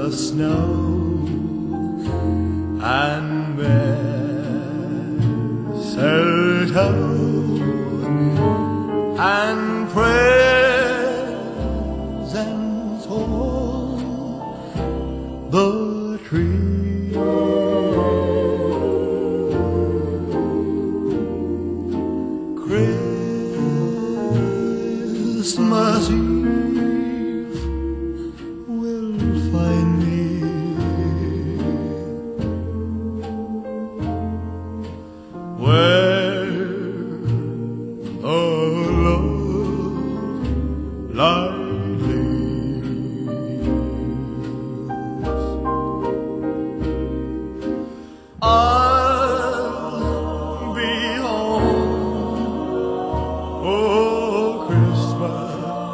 of snow and mistletoe and presents on the tree. Christmas Eve will find me where a love light leads. I'll be home, oh Christmas,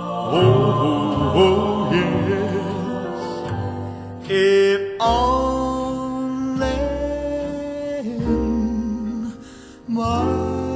oh yes, if only in my